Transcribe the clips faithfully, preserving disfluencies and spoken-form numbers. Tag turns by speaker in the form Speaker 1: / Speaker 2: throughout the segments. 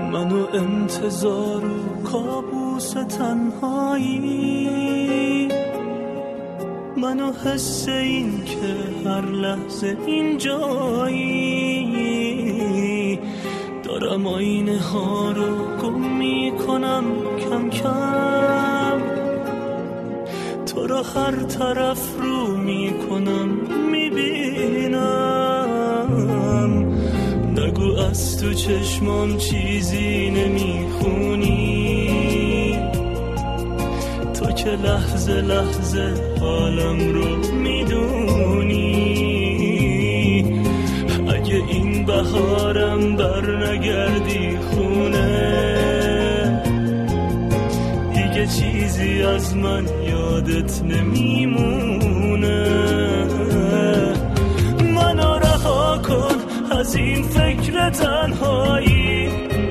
Speaker 1: منو انتظار و کابوس تنهایی، منو حس این که هر لحظه اینجایی، دارم آینه ها رو گم میکنم کم کم، تو رو هر طرف رو میکنم میبینم، نگو از تو چشمام چیزی نمیخونی، تو که لحظه لحظه حالم رو میدونی، اگه این بهارم بر نگردی خونه، دیگه چیزی از من یادت نمیمونه، منو رها کن از این فکر تنهایی،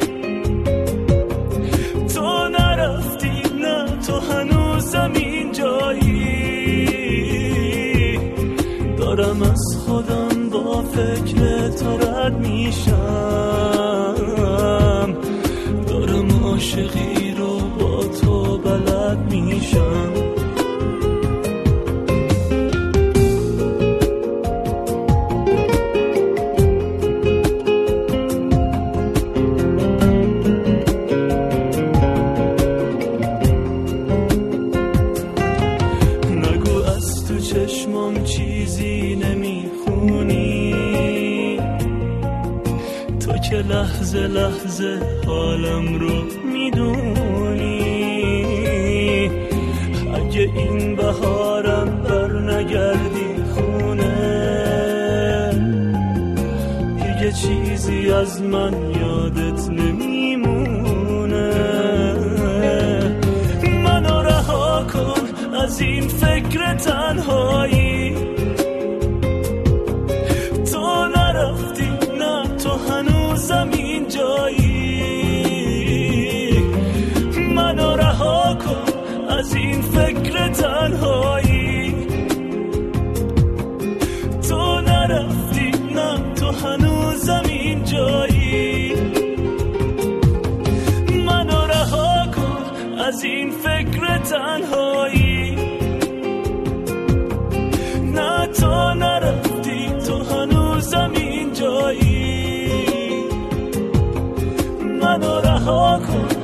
Speaker 1: تو نرفتی نه تو هنوزم اینجایی، دارم از خودم با فکر تو رد میشم، دارم عاشقی رو با تو بلد میشم. چشمام چیزی نمیخونی، تو که لحظه لحظه حالم رو میدونی، اگه این بهارم بر نگردی خونه، دیگه چیزی از من یادت نمیمونه، منو رها کن از این فکر تنهایی، تو نرفتی نه تو هنوزم اینجایی، منو رها کن از این فکر تنهایی، تو نرفتی نه تو هنوزم اینجایی، منو رها کن از این فکر تنهایی، نه تو نرفتی تو هنوزم اینجایی، منو رها کن